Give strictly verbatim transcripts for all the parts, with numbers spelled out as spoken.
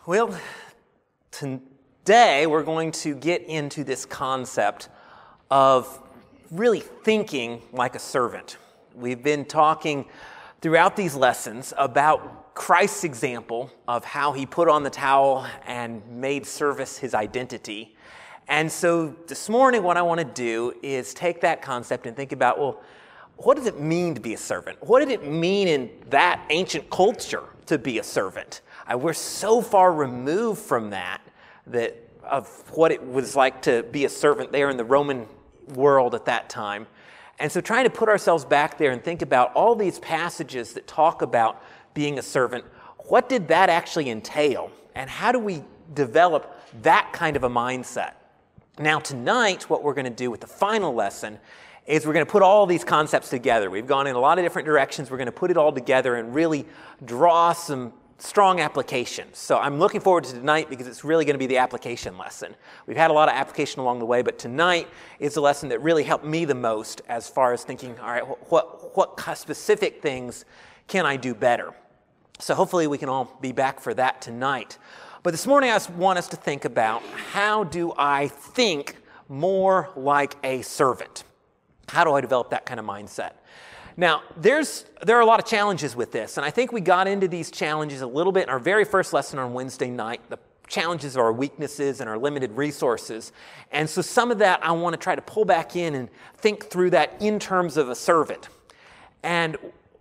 Well, today we're going to get into this concept of really thinking like a servant. We've been talking throughout these lessons about Christ's example of how he put on the towel and made service his identity. And so this morning what I want to do is take that concept and think about, well, what does it mean to be a servant? What did it mean in that ancient culture to be a servant? Uh, we're so far removed from that, that of what it was like to be a servant there in the Roman world at that time. And so trying to put ourselves back there and think about all these passages that talk about being a servant, what did that actually entail? And how do we develop that kind of a mindset? Now tonight, what we're going to do with the final lesson is we're going to put all these concepts together. We've gone in a lot of different directions. We're going to put it all together and really draw some strong applications. So I'm looking forward to tonight because it's really going to be the application lesson. We've had a lot of application along the way, but tonight is the lesson that really helped me the most as far as thinking, all right, what, what specific things can I do better? So hopefully we can all be back for that tonight. But this morning I want us to think about, how do I think more like a servant? How do I develop that kind of mindset? Now, there's there are a lot of challenges with this, and I think we got into these challenges a little bit in our very first lesson on Wednesday night, the challenges of our weaknesses and our limited resources. And so some of that I want to try to pull back in and think through that in terms of a servant. And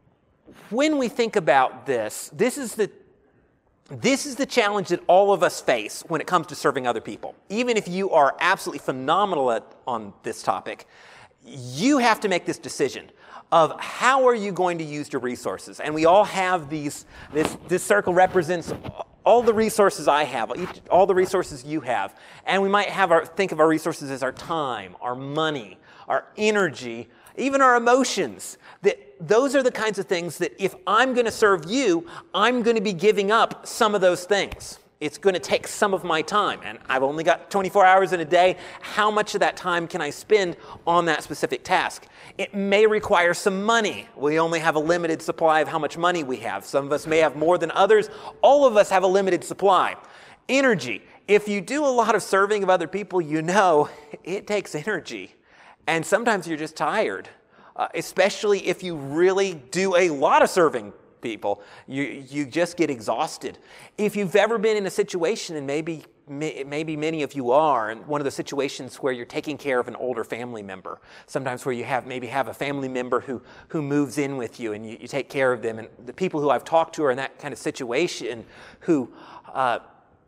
when we think about this, this is the This is the challenge that all of us face when it comes to serving other people. Even if you are absolutely phenomenal at, on this topic, you have to make this decision of how are you going to use your resources. And we all have these, this, this circle represents all the resources I have, each, all the resources you have. And we might have our, think of our resources as our time, our money, our energy, even our emotions. That those are the kinds of things that if I'm going to serve you, I'm going to be giving up some of those things. It's going to take some of my time, and I've only got twenty-four hours in a day. How much of that time can I spend on that specific task? It may require some money. We only have a limited supply of how much money we have. Some of us may have more than others. All of us have a limited supply. Energy. If you do a lot of serving of other people, you know it takes energy. And sometimes you're just tired, uh, especially if you really do a lot of serving people. You you just get exhausted. If you've ever been in a situation, and maybe maybe many of you are, in one of the situations where you're taking care of an older family member, sometimes where you have maybe have a family member who who moves in with you and you, you take care of them, and the people who I've talked to are in that kind of situation who uh,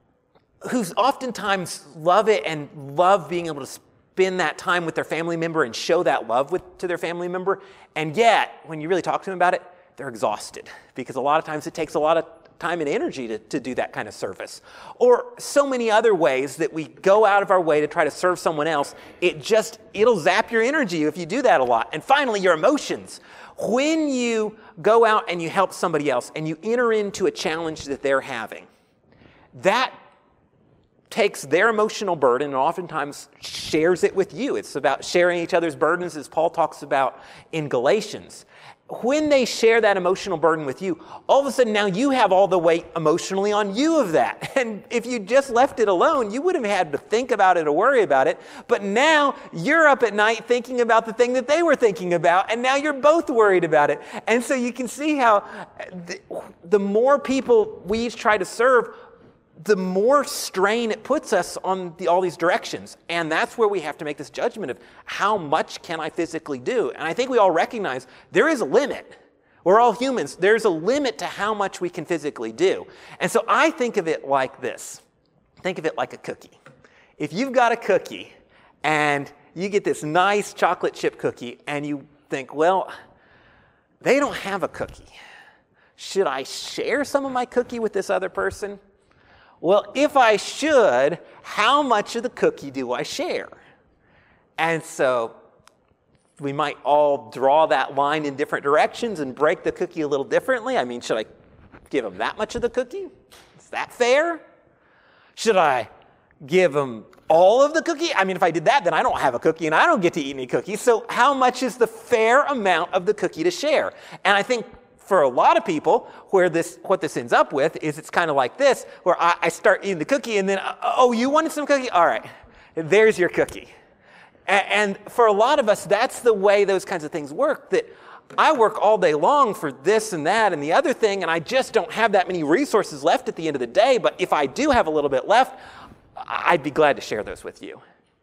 who's oftentimes love it and love being able to spend that time with their family member and show that love with to their family member, and yet when you really talk to them about it, they're exhausted because a lot of times it takes a lot of time and energy to, to do that kind of service. Or so many other ways that we go out of our way to try to serve someone else. It just, it'll zap your energy if you do that a lot. And finally, your emotions. When you go out and you help somebody else and you enter into a challenge that they're having, that takes their emotional burden and oftentimes shares it with you. It's about sharing each other's burdens, as Paul talks about in Galatians. When they share that emotional burden with you, all of a sudden now you have all the weight emotionally on you of that. And if you just left it alone, you wouldn't have had to think about it or worry about it. But now you're up at night thinking about the thing that they were thinking about, and now you're both worried about it. And so you can see how the, the more people we each try to serve, the more strain it puts us on the, all these directions. And that's where we have to make this judgment of how much can I physically do? And I think we all recognize there is a limit. We're all humans. There's a limit to how much we can physically do. And so I think of it like this. Think of it like a cookie. If you've got a cookie and you get this nice chocolate chip cookie and you think, well, they don't have a cookie. Should I share some of my cookie with this other person? Well, if I should, how much of the cookie do I share? And so we might all draw that line in different directions and break the cookie a little differently. I mean, should I give them that much of the cookie? Is that fair? Should I give them all of the cookie? I mean, if I did that, then I don't have a cookie and I don't get to eat any cookies. So how much is the fair amount of the cookie to share? And I think for a lot of people, where this, what this ends up with is it's kind of like this, where I, I start eating the cookie and then, oh, you wanted some cookie? All right, there's your cookie. And, and for a lot of us, that's the way those kinds of things work, that I work all day long for this and that and the other thing, and I just don't have that many resources left at the end of the day. But if I do have a little bit left, I'd be glad to share those with you.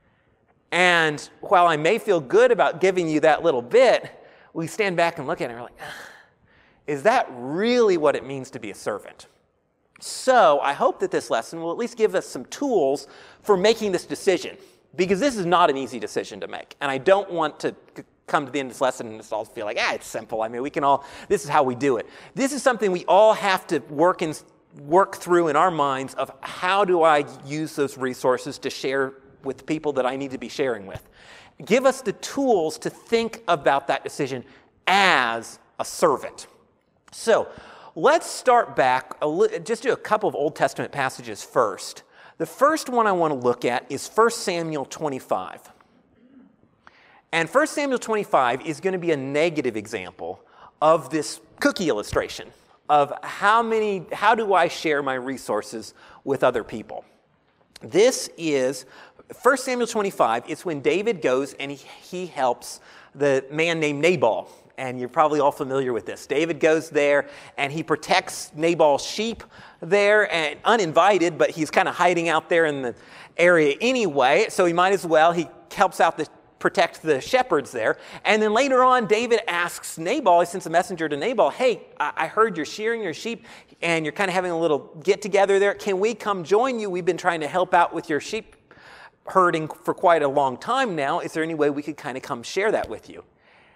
And while I may feel good about giving you that little bit, we stand back and look at it and we're like, is that really what it means to be a servant? So I hope that this lesson will at least give us some tools for making this decision, because this is not an easy decision to make. And I don't want to come to the end of this lesson and just all feel like, ah, it's simple. I mean, we can all, this is how we do it. This is something we all have to work in, work through in our minds of how do I use those resources to share with people that I need to be sharing with. Give us the tools to think about that decision as a servant. So let's start back, a li- just do a couple of Old Testament passages first. The first one I want to look at is First Samuel twenty-five. And First Samuel twenty-five is going to be a negative example of this cookie illustration of how many, how do I share my resources with other people. This is First Samuel twenty-five. It's when David goes and he, he helps the man named Nabal. And you're probably all familiar with this. David goes there and he protects Nabal's sheep there, and uninvited, but he's kind of hiding out there in the area anyway. So he might as well, he helps out the protect the shepherds there. And then later on, David asks Nabal, he sends a messenger to Nabal, hey, I heard you're shearing your sheep and you're kind of having a little get together there. Can we come join you? We've been trying to help out with your sheep herding for quite a long time now. Is there any way we could kind of come share that with you?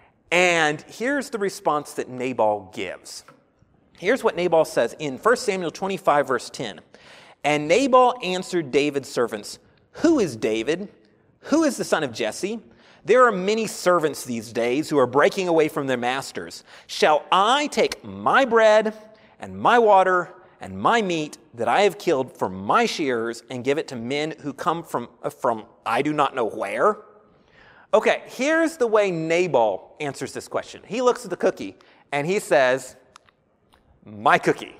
And here's the response that Nabal gives. Here's what Nabal says in First Samuel twenty-five, verse ten. And Nabal answered David's servants, who is David? Who is the son of Jesse? There are many servants these days who are breaking away from their masters. Shall I take my bread and my water and my meat that I have killed for my shearers and give it to men who come from, from I do not know where? Okay, here's the way Nabal answers this question. He looks at the cookie and he says, my cookie.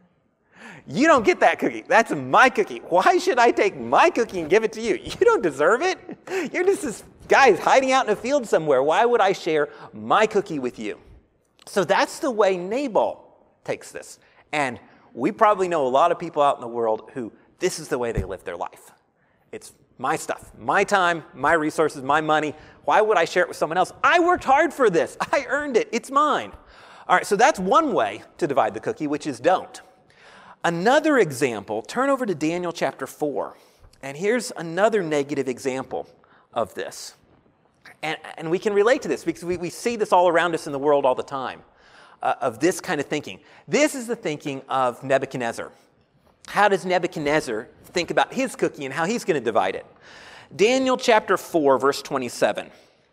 You don't get that cookie. That's my cookie. Why should I take my cookie and give it to you? You don't deserve it. You're just this guy hiding out in a field somewhere. Why would I share my cookie with you? So that's the way Nabal takes this. And we probably know a lot of people out in the world who this is the way they live their life. It's my stuff, my time, my resources, my money. Why would I share it with someone else? I worked hard for this. I earned it. It's mine. All right, so that's one way to divide the cookie, which is don't. Another example, turn over to Daniel chapter four. And here's another negative example of this. And, and we can relate to this because we, we see this all around us in the world all the time, uh, of this kind of thinking. This is the thinking of Nebuchadnezzar. How does Nebuchadnezzar think about his cookie and how he's going to divide it? Daniel chapter four, verse twenty-seven.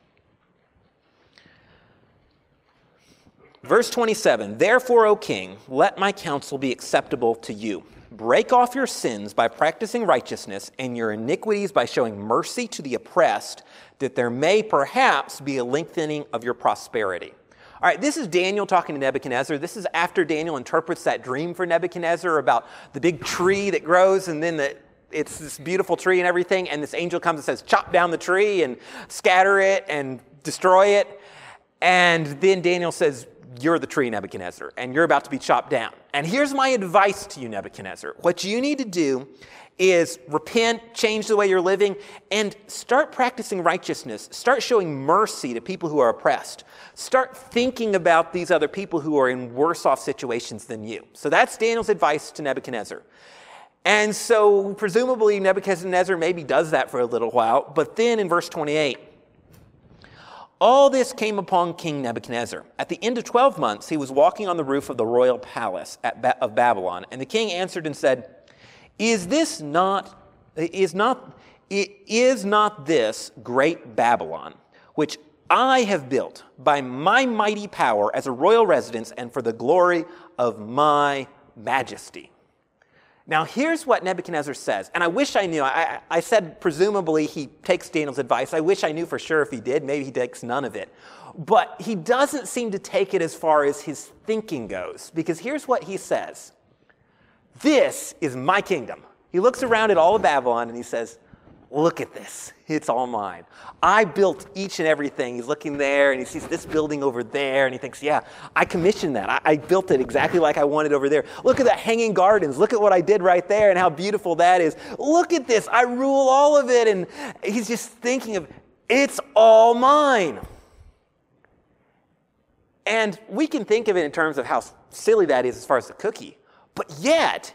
Verse twenty-seven, therefore, O king, let my counsel be acceptable to you. Break off your sins by practicing righteousness and your iniquities by showing mercy to the oppressed, that there may perhaps be a lengthening of your prosperity. All right, this is Daniel talking to Nebuchadnezzar. This is after Daniel interprets that dream for Nebuchadnezzar about the big tree that grows, and then the, it's this beautiful tree and everything, and this angel comes and says, chop down the tree and scatter it and destroy it. And then Daniel says, you're the tree, Nebuchadnezzar, and you're about to be chopped down. And here's my advice to you, Nebuchadnezzar. What you need to do is repent, change the way you're living, and start practicing righteousness. Start showing mercy to people who are oppressed. Start thinking about these other people who are in worse off situations than you. So that's Daniel's advice to Nebuchadnezzar. And so presumably Nebuchadnezzar maybe does that for a little while, but then in verse twenty-eight, all this came upon King Nebuchadnezzar. At the end of twelve months, he was walking on the roof of the royal palace at ba- of Babylon, and the king answered and said, Is this not, is not, is not this great Babylon, which I have built by my mighty power as a royal residence and for the glory of my majesty? Now, here's what Nebuchadnezzar says, and I wish I knew. I, I said presumably he takes Daniel's advice. I wish I knew for sure if he did. Maybe he takes none of it. But he doesn't seem to take it as far as his thinking goes, because here's what he says. This is my kingdom. He looks around at all of Babylon and he says, look at this. It's all mine. I built each and everything. He's looking there and he sees this building over there and he thinks, yeah, I commissioned that. I, I built it exactly like I wanted over there. Look at that hanging gardens. Look at what I did right there and how beautiful that is. Look at this. I rule all of it. And he's just thinking of, it's all mine. And we can think of it in terms of how silly that is as far as the cookie. But yet,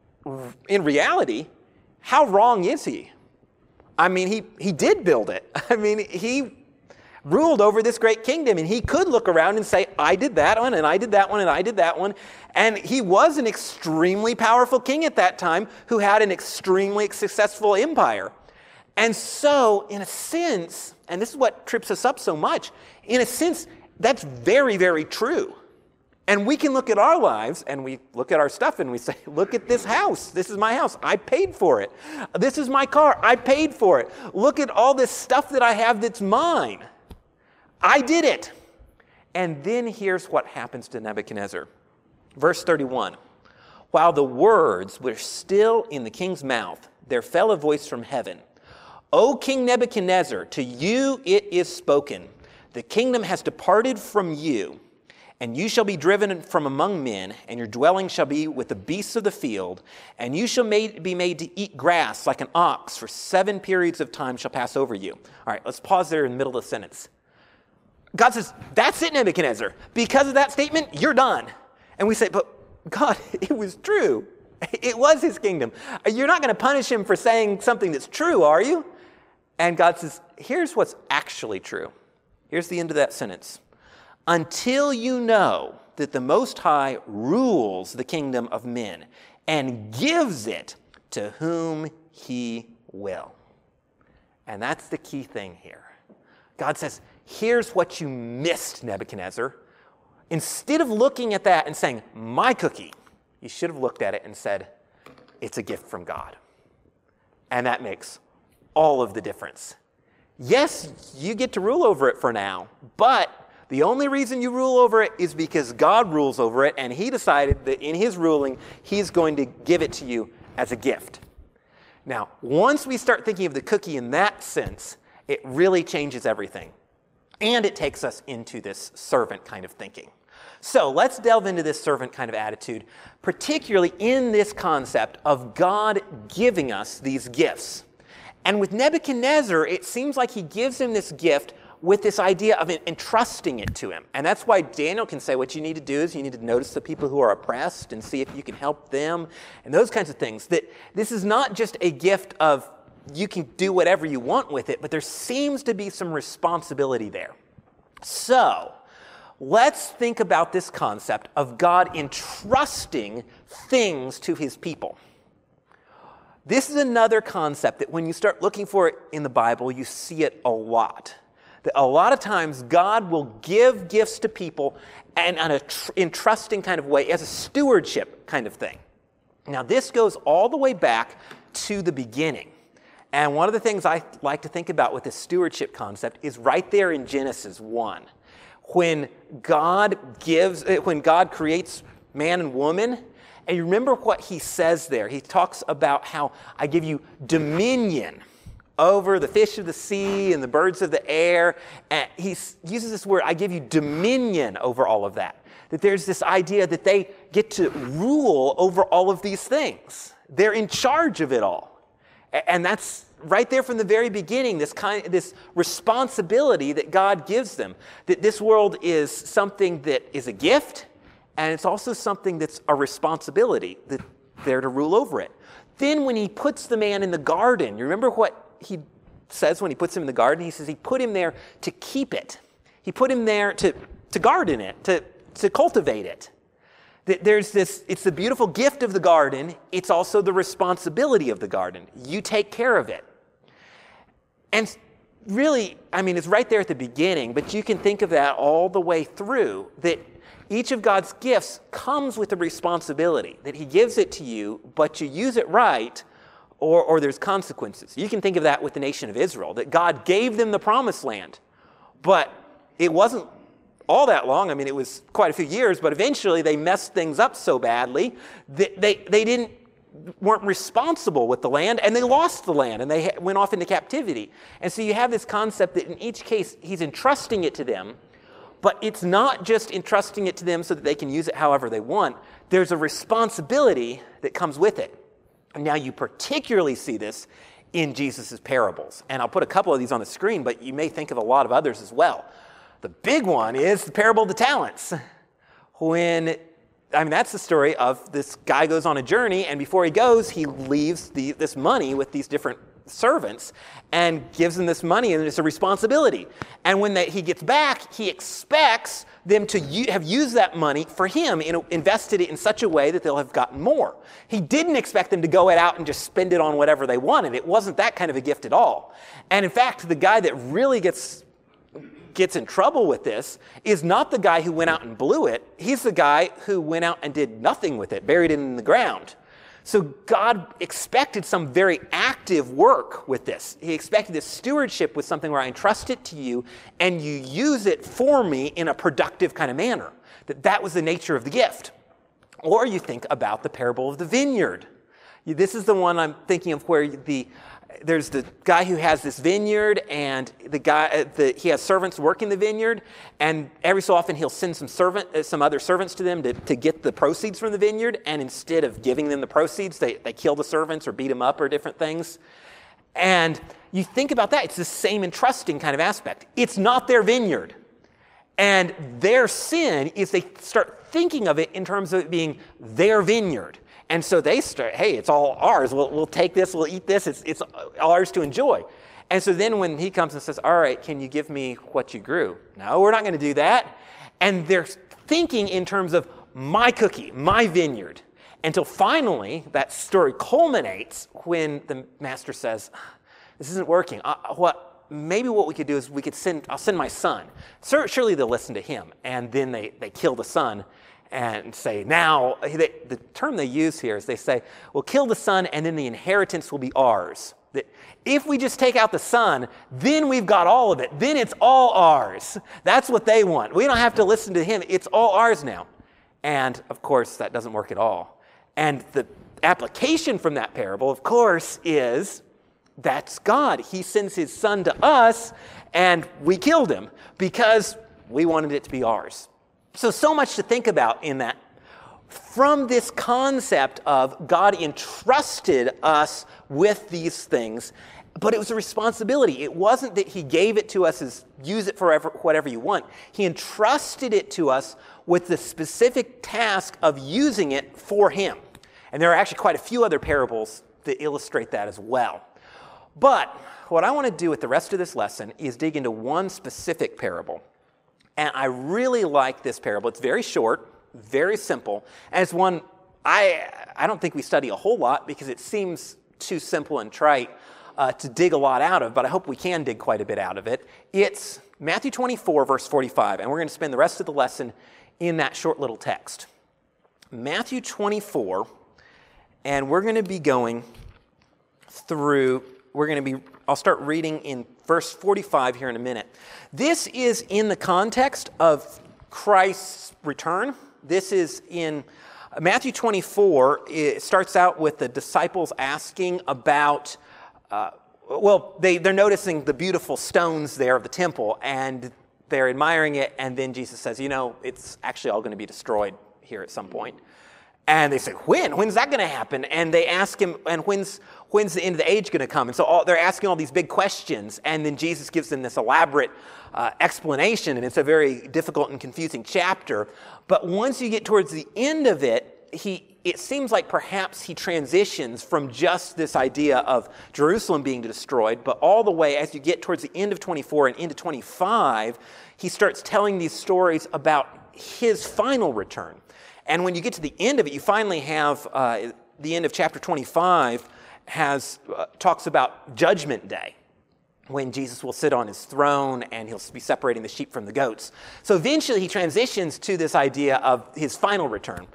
in reality, how wrong is he? I mean, he, he did build it. I mean, he ruled over this great kingdom, and he could look around and say, I did that one, and I did that one, and I did that one. And he was an extremely powerful king at that time who had an extremely successful empire. And so, in a sense, and this is what trips us up so much, in a sense, that's very, very true. And we can look at our lives and we look at our stuff and we say, look at this house. This is my house. I paid for it. This is my car. I paid for it. Look at all this stuff that I have that's mine. I did it. And then here's what happens to Nebuchadnezzar. Verse thirty-one. While the words were still in the king's mouth, there fell a voice from heaven. O King Nebuchadnezzar, to you it is spoken. The kingdom has departed from you, and you shall be driven from among men, and your dwelling shall be with the beasts of the field, and you shall made, be made to eat grass like an ox, for seven periods of time shall pass over you. All right, let's pause there in the middle of the sentence. God says, that's it, Nebuchadnezzar. Because of that statement, you're done. And we say, but God, it was true. It was his kingdom. You're not going to punish him for saying something that's true, are you? And God says, here's what's actually true. Here's the end of that sentence. Until you know that the Most High rules the kingdom of men and gives it to whom he will. And that's the key thing here. God says, here's what you missed, Nebuchadnezzar. Instead of looking at that and saying, my cookie, you should have looked at it and said, it's a gift from God. And that makes all of the difference. Yes, you get to rule over it for now, but the only reason you rule over it is because God rules over it, and he decided that in his ruling, he's going to give it to you as a gift. Now, once we start thinking of the cookie in that sense, it really changes everything. And it takes us into this servant kind of thinking. So let's delve into this servant kind of attitude, particularly in this concept of God giving us these gifts. And with Nebuchadnezzar, it seems like he gives him this gift with this idea of entrusting it to him. And that's why Daniel can say what you need to do is you need to notice the people who are oppressed and see if you can help them and those kinds of things. That this is not just a gift of you can do whatever you want with it, but there seems to be some responsibility there. So let's think about this concept of God entrusting things to his people. This is another concept that when you start looking for it in the Bible, you see it a lot. That a lot of times God will give gifts to people and in an entrusting kind of way, as a stewardship kind of thing. Now, this goes all the way back to the beginning. And one of the things I like to think about with this stewardship concept is right there in Genesis one. When God gives, when God creates man and woman, and you remember what he says there. He talks about how I give you dominion over the fish of the sea and the birds of the air. And he uses this word, I give you dominion over all of that. That there's this idea that they get to rule over all of these things. They're in charge of it all. And that's right there from the very beginning, this kind, this responsibility that God gives them. That this world is something that is a gift, and it's also something that's a responsibility, that they're to rule over it. Then when he puts the man in the garden, you remember what he says when he puts him in the garden? He says he put him there to keep it. He put him there to, to garden it, to, to cultivate it. There's this, it's the beautiful gift of the garden. It's also the responsibility of the garden. You take care of it. And really, I mean, it's right there at the beginning, but you can think of that all the way through, that each of God's gifts comes with a responsibility that he gives it to you, but you use it right, or, or there's consequences. You can think of that with the nation of Israel, that God gave them the promised land, but it wasn't all that long. I mean, it was quite a few years, but eventually they messed things up so badly that they, they didn't weren't responsible with the land, and they lost the land, and they went off into captivity. And so you have this concept that in each case, he's entrusting it to them, but it's not just entrusting it to them so that they can use it however they want. There's a responsibility that comes with it. And now you particularly see this in Jesus' parables. And I'll put a couple of these on the screen, but you may think of a lot of others as well. The big one is the parable of the talents. When I mean, that's the story of this guy goes on a journey, and before he goes, he leaves the, this money with these different servants and gives them this money, and it's a responsibility. And when they, he gets back, he expects them to u- have used that money for him, in a, invested it in such a way that they'll have gotten more. He didn't expect them to go out and just spend it on whatever they wanted. It wasn't that kind of a gift at all. And in fact, the guy that really gets gets in trouble with this is not the guy who went out and blew it. He's the guy who went out and did nothing with it, buried it in the ground. So God expected some very active work with this. He expected this stewardship with something where I entrust it to you and you use it for me in a productive kind of manner. That that was the nature of the gift. Or you think about the parable of the vineyard. This is the one I'm thinking of where the There's the guy who has this vineyard, and the guy the, he has servants working the vineyard, and every so often he'll send some servant, some other servants to them to, to get the proceeds from the vineyard. And instead of giving them the proceeds, they, they kill the servants or beat them up or different things. And you think about that; it's the same entrusting kind of aspect. It's not their vineyard, and their sin is they start thinking of it in terms of it being their vineyard. And so they start, hey, it's all ours. We'll, we'll take this, we'll eat this. It's, it's ours to enjoy. And so then when he comes and says, all right, can you give me what you grew? No, we're not going to do that. And they're thinking in terms of my cookie, my vineyard. Until finally, that story culminates when the master says, this isn't working. Uh, what, maybe what we could do is we could send, I'll send my son. Surely they'll listen to him. And then they, they kill the son. And say, now, they, the term they use here is they say, well, kill the son and then the inheritance will be ours. That if we just take out the son, then we've got all of it. Then it's all ours. That's what they want. We don't have to listen to him. It's all ours now. And, of course, that doesn't work at all. And the application from that parable, of course, is that's God. He sends his son to us, and we killed him because we wanted it to be ours. So, so much to think about in that. From this concept of God entrusted us with these things, but it was a responsibility. It wasn't that he gave it to us as use it for whatever you want. He entrusted it to us with the specific task of using it for him. And there are actually quite a few other parables that illustrate that as well. But what I want to do with the rest of this lesson is dig into one specific parable. And I really like this parable. It's very short, very simple, and it's one I I don't think we study a whole lot because it seems too simple and trite uh, to dig a lot out of, but I hope we can dig quite a bit out of it. It's Matthew twenty-four, verse forty-five, and we're going to spend the rest of the lesson in that short little text. Matthew twenty-four, and we're going to be going through, we're going to be, I'll start reading in verse forty-five here in a minute. This is in the context of Christ's return. This is in Matthew twenty-four. It starts out with the disciples asking about, uh, well, they, they're noticing the beautiful stones there of the temple, and they're admiring it, and then Jesus says, you know, it's actually all going to be destroyed here at some point. And they say, when? When's that going to happen? And they ask him, and when's when's the end of the age going to come? And so all, they're asking all these big questions, and then Jesus gives them this elaborate uh, explanation, and it's a very difficult and confusing chapter. But once you get towards the end of it, he it seems like perhaps he transitions from just this idea of Jerusalem being destroyed, but all the way as you get towards the end of twenty-four and into twenty-five, he starts telling these stories about his final return. And when you get to the end of it, you finally have uh, the end of chapter twenty-five has uh, talks about Judgment Day. when Jesus will sit on his throne and he'll be separating the sheep from the goats. So eventually he transitions to this idea of his final return.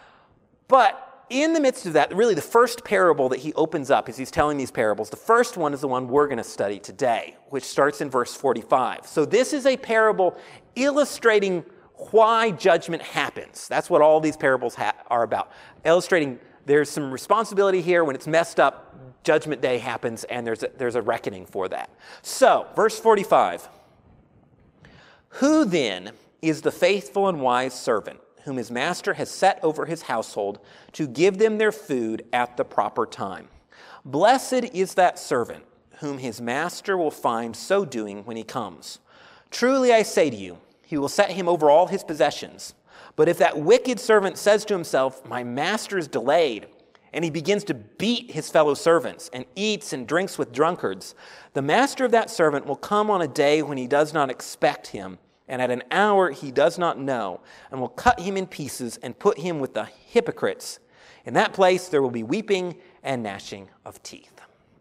But in the midst of that, really the first parable that he opens up as he's telling these parables, the first one is the one we're going to study today, which starts in verse forty-five. So this is a parable illustrating why judgment happens. That's what all these parables ha- are about. Illustrating there's some responsibility here. When it's messed up, Judgment Day happens, and there's a, there's a reckoning for that. So, verse forty-five. Who then is the faithful and wise servant whom his master has set over his household to give them their food at the proper time? Blessed is that servant whom his master will find so doing when he comes. Truly I say to you, he will set him over all his possessions. But if that wicked servant says to himself, my master is delayed, and he begins to beat his fellow servants and eats and drinks with drunkards, the master of that servant will come on a day when he does not expect him, and at an hour he does not know, and will cut him in pieces and put him with the hypocrites. In that place there will be weeping and gnashing of teeth.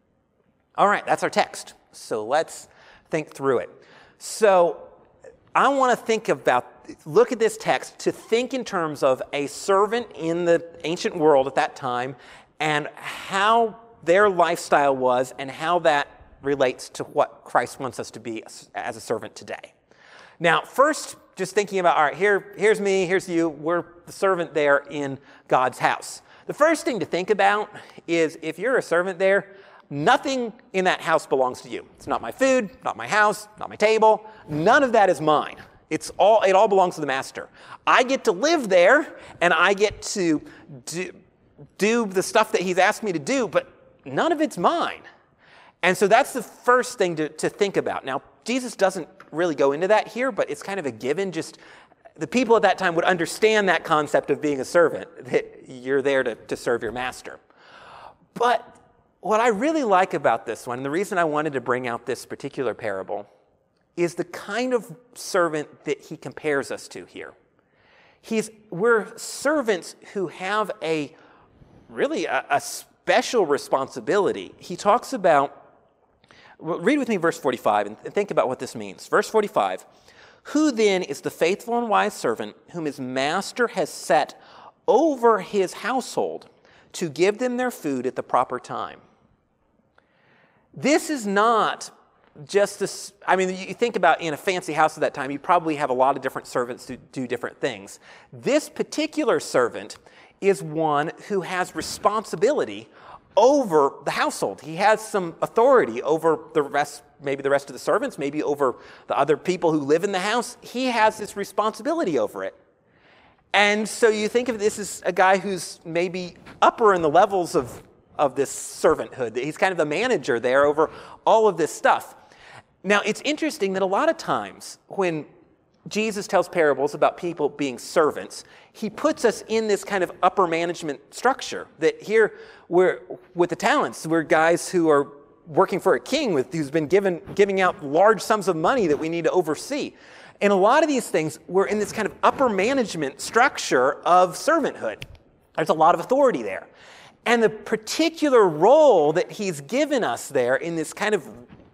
All right, that's our text. So let's think through it. So I want to think about, look at this text to think in terms of a servant in the ancient world at that time and how their lifestyle was and how that relates to what Christ wants us to be as a servant today. Now, first, just thinking about, all right, here, here's me, here's you, we're the servant there in God's house. The first thing to think about is if you're a servant there, nothing in that house belongs to you. It's not my food, not my house, not my table. None of that is mine. It's all, it all belongs to the master. I get to live there, and I get to do, do the stuff that he's asked me to do, but none of it's mine. And so that's the first thing to, to think about. Now, Jesus doesn't really go into that here, but it's kind of a given. Just the people at that time would understand that concept of being a servant, that you're there to, to serve your master. But what I really like about this one, and the reason I wanted to bring out this particular parable, is the kind of servant that he compares us to here. He's, we're servants who have a really a, a special responsibility. He talks about, read with me verse forty-five and think about what this means. Verse forty-five, who then is the faithful and wise servant whom his master has set over his household to give them their food at the proper time? This is not just this, I mean, you think about in a fancy house at that time, you probably have a lot of different servants to do different things. This particular servant is one who has responsibility over the household. He has some authority over the rest, maybe the rest of the servants, maybe over the other people who live in the house. He has this responsibility over it. And so you think of this as a guy who's maybe upper in the levels of, of this servanthood. He's kind of the manager there over all of this stuff. Now, it's interesting that a lot of times when Jesus tells parables about people being servants, he puts us in this kind of upper management structure. That here, we're with the talents, we're guys who are working for a king with who's been given giving out large sums of money that we need to oversee. And a lot of these things, we're in this kind of upper management structure of servanthood. There's a lot of authority there. And the particular role that he's given us there in this kind of,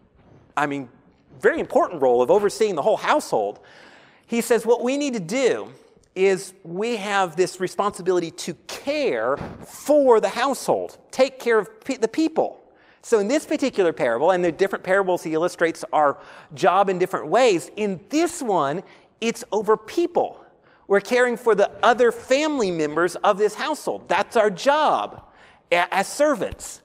I mean, very important role of overseeing the whole household, he says what we need to do is we have this responsibility to care for the household, take care of pe- the people. So in this particular parable, and the different parables he illustrates our job in different ways, in this one, it's over people. We're caring for the other family members of this household. That's our job as servants.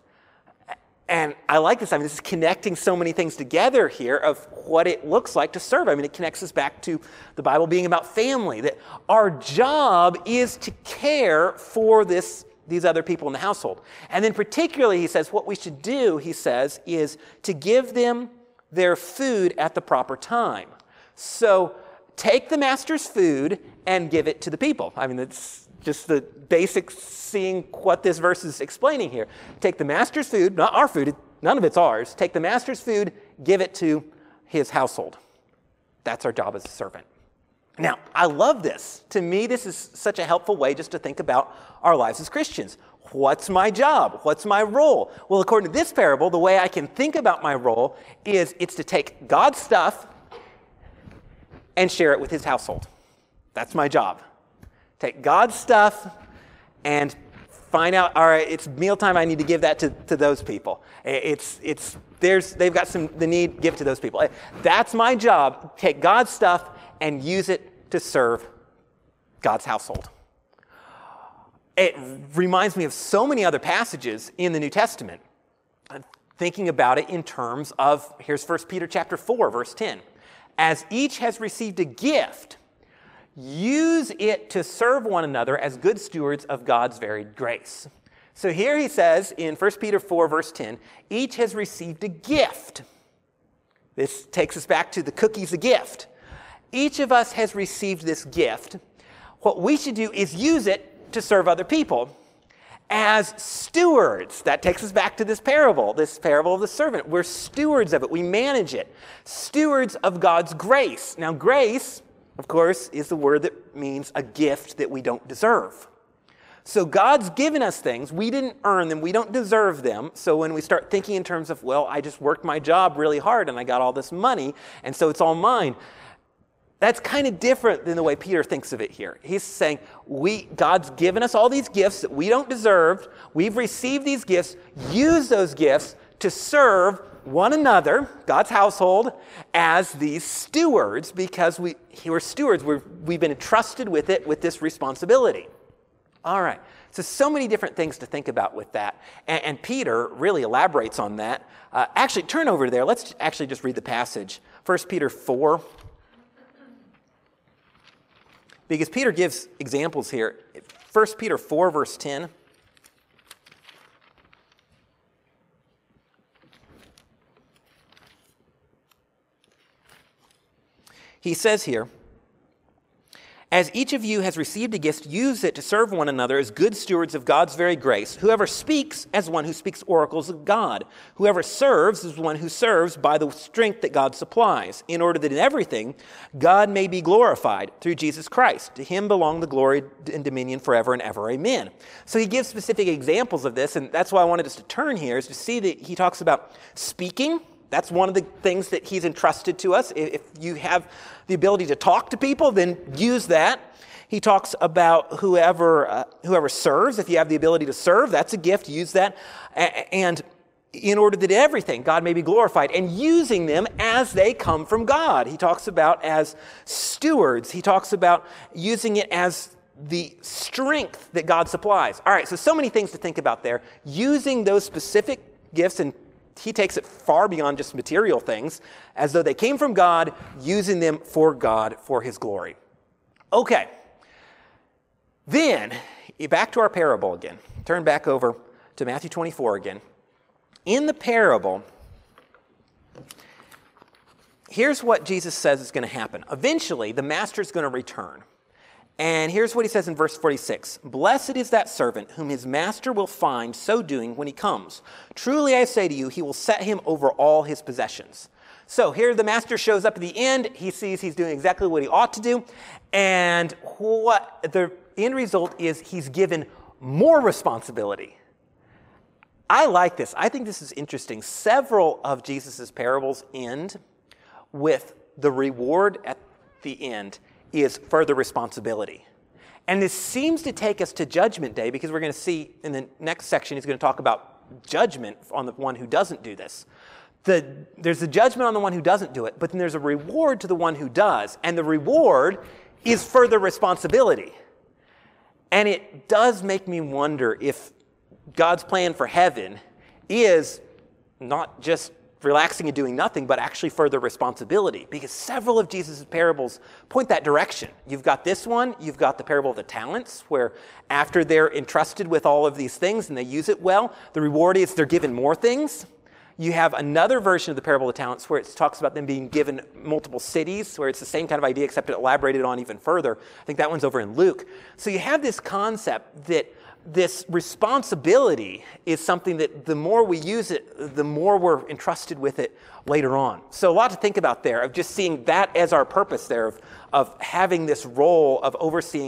And I like this. I mean, this is connecting so many things together here of what it looks like to serve. I mean, it connects us back to the Bible being about family, that our job is to care for this, these other people in the household. And then particularly, he says, what we should do, he says, is to give them their food at the proper time. So take the master's food and give it to the people. I mean, it's just the basic seeing what this verse is explaining here. Take the master's food, not our food, none of it's ours. Take the master's food, give it to his household. That's our job as a servant. Now, I love this. To me, this is such a helpful way just to think about our lives as Christians. what's my job? What's my role? Well, according to this parable, the way I can think about my role is it's to take God's stuff and share it with his household. That's my job. Take God's stuff and find out, all right, it's mealtime, I need to give that to, to those people. It's, it's, there's, they've got some, the need, give it to those people. That's my job. Take God's stuff and use it to serve God's household. It reminds me of so many other passages in the New Testament. I'm thinking about it in terms of, here's First Peter chapter four, verse ten. As each has received a gift, use it to serve one another as good stewards of God's varied grace. So here he says in First Peter four, verse ten, each has received a gift. This takes us back to the cookie's a gift. Each of us has received this gift. What we should do is use it to serve other people as stewards. That takes us back to this parable, this parable of the servant. We're stewards of it. We manage it. Stewards of God's grace. Now, grace, of course, is the word that means a gift that we don't deserve. So God's given us things. We didn't earn them. We don't deserve them. So when we start thinking in terms of, well, I just worked my job really hard and I got all this money, and so it's all mine, that's kind of different than the way Peter thinks of it here. He's saying, we, God's given us all these gifts that we don't deserve. We've received these gifts. Use those gifts to serve one another, God's household, as these stewards, because we, we're stewards. We're, we've been entrusted with it, with this responsibility. All right. So, so many different things to think about with that. And, and Peter really elaborates on that. Uh, actually, turn over there. Let's actually just read the passage. First Peter four. Because Peter gives examples here. First Peter four, verse ten. He says here, as each of you has received a gift, use it to serve one another as good stewards of God's very grace. Whoever speaks as one who speaks oracles of God. Whoever serves is one who serves by the strength that God supplies, in order that in everything God may be glorified through Jesus Christ. To him belong the glory and dominion forever and ever. Amen. So he gives specific examples of this, and that's why I wanted us to turn here, is to see that he talks about speaking. That's one of the things that he's entrusted to us. If you have the ability to talk to people, then use that. He talks about whoever uh, whoever serves. If you have the ability to serve, that's a gift. Use that. And in order that everything, God may be glorified, and using them as they come from God. He talks about as stewards. He talks about using it as the strength that God supplies. All right, so so many things to think about there. Using those specific gifts, and he takes it far beyond just material things, as though they came from God, using them for God, for his glory. Okay. Then, back to our parable again. Turn back over to Matthew twenty-four again. In the parable, here's what Jesus says is going to happen. Eventually, the master's going to return. And here's what he says in verse forty-six. Blessed is that servant whom his master will find so doing when he comes. Truly I say to you, he will set him over all his possessions. So here the master shows up at the end. He sees he's doing exactly what he ought to do. And what the end result is, he's given more responsibility. I like this. I think this is interesting. Several of Jesus' parables end with the reward at the end is further responsibility. And this seems to take us to Judgment Day, because we're going to see in the next section, he's going to talk about judgment on the one who doesn't do this. The, there's a judgment on the one who doesn't do it, but then there's a reward to the one who does. And the reward is further responsibility. And it does make me wonder if God's plan for heaven is not just relaxing and doing nothing, but actually further responsibility, because several of Jesus' parables point that direction. You've got this one, you've got the parable of the talents, where after they're entrusted with all of these things and they use it well, the reward is they're given more things. You have another version of the parable of the talents where it talks about them being given multiple cities, where it's the same kind of idea except elaborated on even further. I think that one's over in Luke. So you have this concept that this responsibility is something that the more we use it, the more we're entrusted with it later on. So a lot to think about there, of just seeing that as our purpose there, of, of having this role of overseeing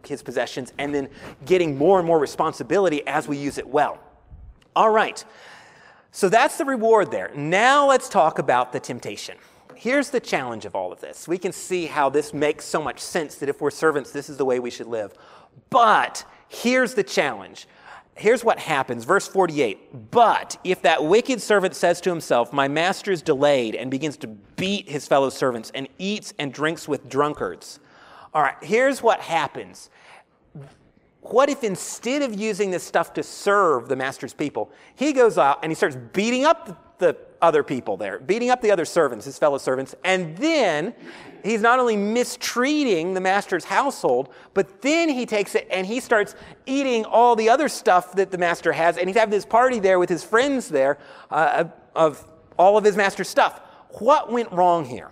his possessions and then getting more and more responsibility as we use it well. All right, so that's the reward there. Now let's talk about the temptation. Here's the challenge of all of this. We can see how this makes so much sense that if we're servants, this is the way we should live. But here's the challenge. Here's what happens, verse forty-eight. But if that wicked servant says to himself, my master is delayed, and begins to beat his fellow servants and eats and drinks with drunkards. All right, here's what happens. What if instead of using this stuff to serve the master's people, he goes out and he starts beating up the other people there, beating up the other servants, his fellow servants, and then he's not only mistreating the master's household, but then he takes it and he starts eating all the other stuff that the master has, and he's having this party there with his friends there uh, of all of his master's stuff. What went wrong here?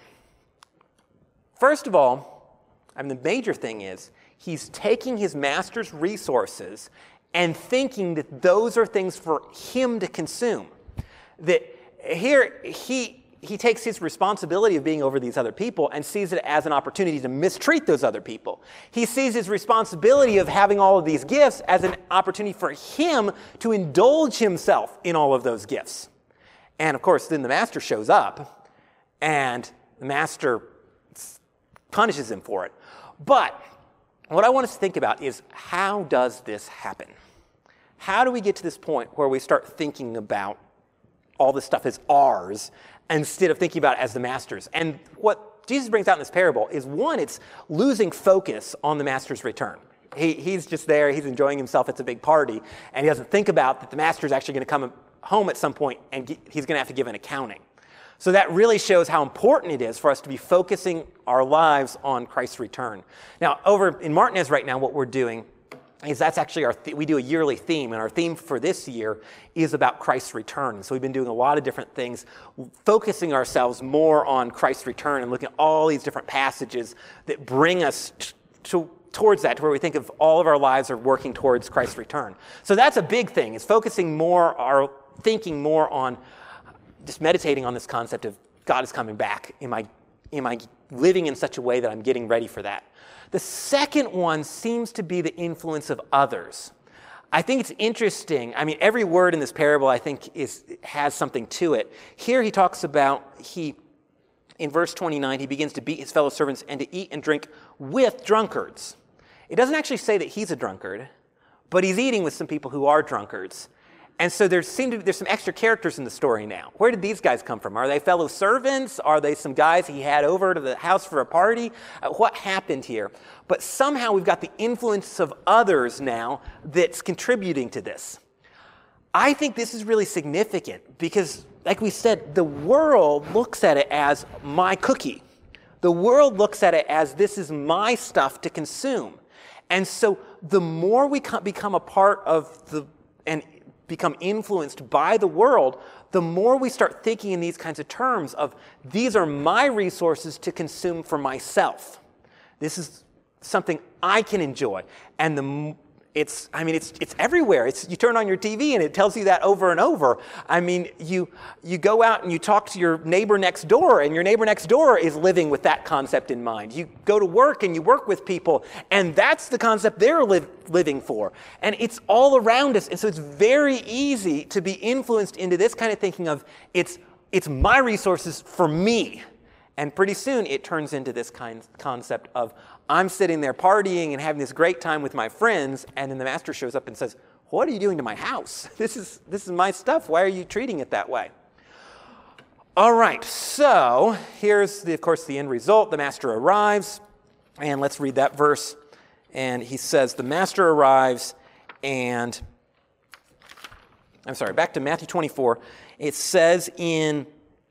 First of all, I mean, the major thing is he's taking his master's resources and thinking that those are things for him to consume. That here he he takes his responsibility of being over these other people and sees it as an opportunity to mistreat those other people. He sees his responsibility of having all of these gifts as an opportunity for him to indulge himself in all of those gifts. And of course, then the master shows up and the master punishes him for it. But what I want us to think about is, how does this happen? How do we get to this point where we start thinking about all this stuff as ours instead of thinking about it as the master's? And what Jesus brings out in this parable is, one, it's losing focus on the master's return. He, he's just there, he's enjoying himself, it's a big party, and he doesn't think about that the master's actually going to come home at some point and he's going to have to give an accounting. So that really shows how important it is for us to be focusing our lives on Christ's return. Now, over in Martinez right now, what we're doing is that's actually our, th- we do a yearly theme, and our theme for this year is about Christ's return. And so we've been doing a lot of different things, focusing ourselves more on Christ's return and looking at all these different passages that bring us t- to, towards that, to where we think of all of our lives are working towards Christ's return. So that's a big thing, is focusing more, our thinking more on just meditating on this concept of God is coming back. Am I, am I living in such a way that I'm getting ready for that? The second one seems to be the influence of others. I think it's interesting. I mean, every word in this parable, I think, is has something to it. Here he talks about, he, in verse twenty-nine, he begins to beat his fellow servants and to eat and drink with drunkards. It doesn't actually say that he's a drunkard, but he's eating with some people who are drunkards. And so there seem to be, there's some extra characters in the story now. Where did these guys come from? Are they fellow servants? Are they some guys he had over to the house for a party? Uh, what happened here? But somehow we've got the influence of others now that's contributing to this. I think this is really significant because, like we said, the world looks at it as my cookie. The world looks at it as, this is my stuff to consume. And so the more we become a part of the, and become influenced by the world, the more we start thinking in these kinds of terms of, these are my resources to consume for myself. This is something I can enjoy. And the it's, I mean, it's it's everywhere. It's, you turn on your T V and it tells you that over and over. I mean, you you go out and you talk to your neighbor next door, and your neighbor next door is living with that concept in mind. You go to work and you work with people, and that's the concept they're li- living for. And it's all around us. And so it's very easy to be influenced into this kind of thinking of, it's it's my resources for me. And pretty soon it turns into this kind concept of, I'm sitting there partying and having this great time with my friends, and then the master shows up and says, what are you doing to my house? This is this is my stuff. Why are you treating it that way? All right, so here's, the, of course, the end result. The master arrives, and let's read that verse. And he says, the master arrives, and, I'm sorry, back to Matthew twenty-four. It says in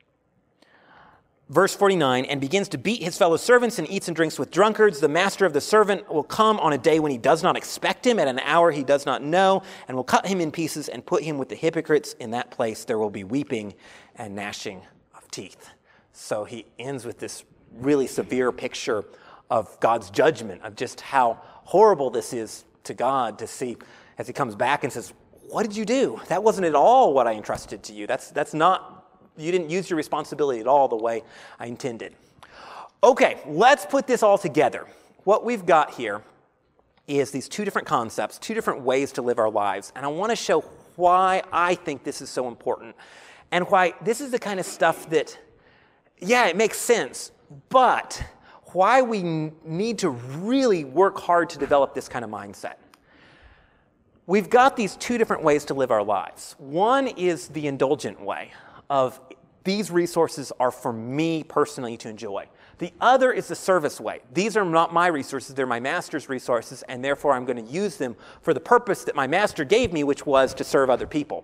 verse forty-nine, and begins to beat his fellow servants and eats and drinks with drunkards. The master of the servant will come on a day when he does not expect him, at an hour he does not know, and will cut him in pieces and put him with the hypocrites. In that place there will be weeping and gnashing of teeth. So he ends with this really severe picture of God's judgment, of just how horrible this is to God to see as he comes back and says, what did you do? That wasn't at all what I entrusted to you. That's that's not You didn't use your responsibility at all the way I intended. Okay, let's put this all together. What we've got here is these two different concepts, two different ways to live our lives. And I want to show why I think this is so important and why this is the kind of stuff that, yeah, it makes sense, but why we need to really work hard to develop this kind of mindset. We've got these two different ways to live our lives. One is the indulgent way of these resources are for me personally to enjoy. The other is the service way. These are not my resources, they're my master's resources, and therefore I'm going to use them for the purpose that my master gave me, which was to serve other people.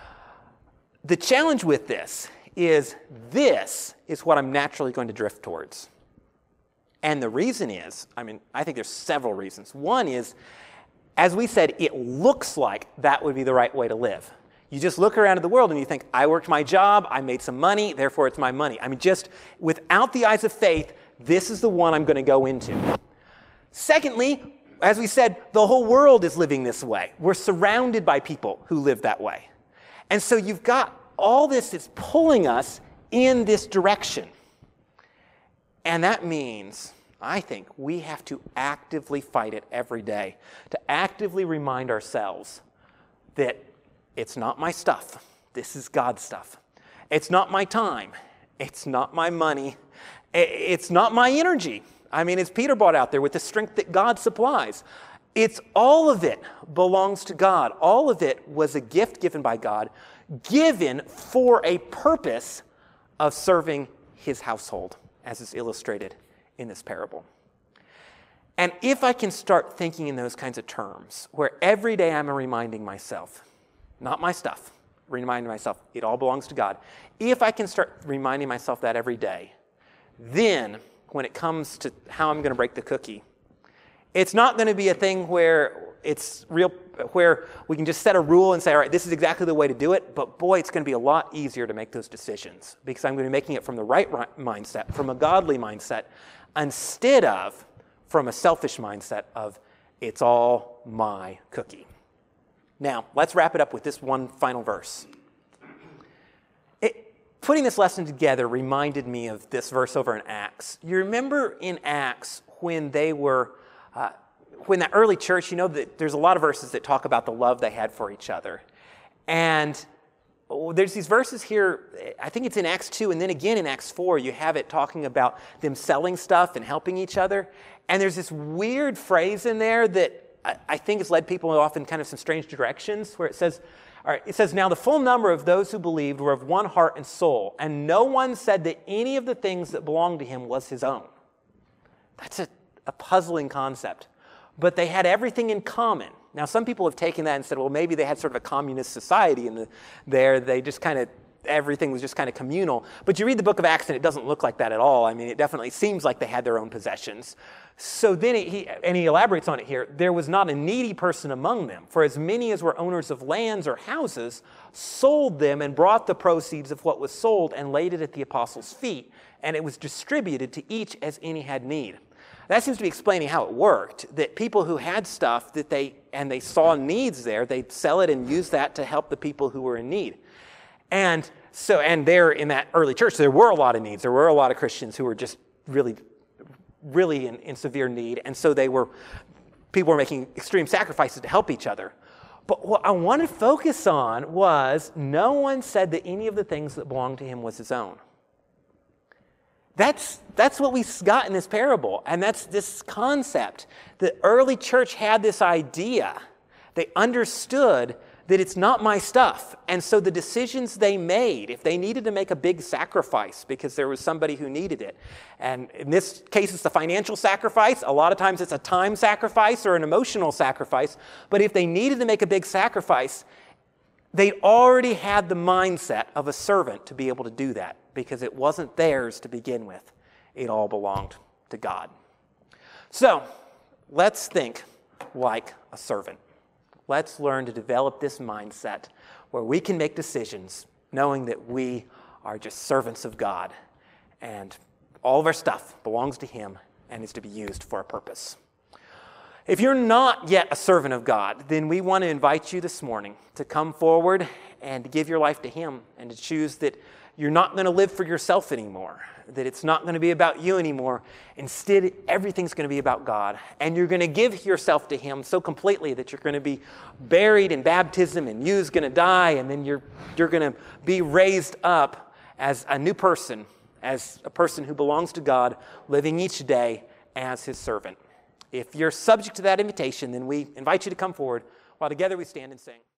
The challenge with this is this is what I'm naturally going to drift towards. And the reason is, I mean, I think there's several reasons. One is, as we said, it looks like that would be the right way to live. You just look around at the world and you think, I worked my job, I made some money, therefore it's my money. I mean, just without the eyes of faith, this is the one I'm going to go into. Secondly, as we said, the whole world is living this way. We're surrounded by people who live that way. And so you've got all this that's pulling us in this direction. And that means, I think, we have to actively fight it every day, to actively remind ourselves that it's not my stuff. This is God's stuff. It's not my time. It's not my money. It's not my energy. I mean, as Peter brought out there, with the strength that God supplies. It's all of it belongs to God. All of it was a gift given by God, given for a purpose of serving his household, as is illustrated in this parable. And if I can start thinking in those kinds of terms, where every day I'm reminding myself, not my stuff, reminding myself it all belongs to God. If I can start reminding myself that every day, then when it comes to how I'm going to break the cookie, it's not going to be a thing where it's real, where we can just set a rule and say, all right, this is exactly the way to do it. But boy, it's going to be a lot easier to make those decisions because I'm going to be making it from the right mindset, from a godly mindset, instead of from a selfish mindset of it's all my cookie. Now, let's wrap it up with this one final verse. It, putting this lesson together reminded me of this verse over in Acts. You remember in Acts when they were, uh, when the early church, you know, that there's a lot of verses that talk about the love they had for each other. And there's these verses here, I think it's in Acts two, and then again in Acts four, you have it talking about them selling stuff and helping each other. And there's this weird phrase in there that I think has led people off in kind of some strange directions, where it says, all right, it says, now the full number of those who believed were of one heart and soul, and no one said that any of the things that belonged to him was his own. That's a, a puzzling concept. But they had everything in common. Now, some people have taken that and said, well, maybe they had sort of a communist society in the, there. They just kind of, everything was just kind of communal. But you read the book of Acts, and it doesn't look like that at all. I mean, it definitely seems like they had their own possessions. So then he, he, and he elaborates on it here, there was not a needy person among them, for as many as were owners of lands or houses sold them and brought the proceeds of what was sold and laid it at the apostles' feet, and it was distributed to each as any had need. That seems to be explaining how it worked, that people who had stuff that they, and they saw needs there, they'd sell it and use that to help the people who were in need. And so, and there in that early church, there were a lot of needs. There were a lot of Christians who were just really really in, in severe need, and so they were, people were making extreme sacrifices to help each other. But what I want to focus on was, no one said that any of the things that belonged to him was his own. That's, that's what we got in this parable, and that's this concept. The early church had this idea. They understood that it's not my stuff. And so the decisions they made, if they needed to make a big sacrifice because there was somebody who needed it, and in this case it's the financial sacrifice, a lot of times it's a time sacrifice or an emotional sacrifice, but if they needed to make a big sacrifice, they already had the mindset of a servant to be able to do that because it wasn't theirs to begin with. It all belonged to God. So let's think like a servant. Let's learn to develop this mindset where we can make decisions knowing that we are just servants of God and all of our stuff belongs to him and is to be used for a purpose. If you're not yet a servant of God, then we want to invite you this morning to come forward and to give your life to him and to choose that you're not going to live for yourself anymore, that it's not going to be about you anymore. Instead, everything's going to be about God. And you're going to give yourself to him so completely that you're going to be buried in baptism, and you's going to die, and then you're, you're going to be raised up as a new person, as a person who belongs to God, living each day as his servant. If you're subject to that invitation, then we invite you to come forward while together we stand and sing.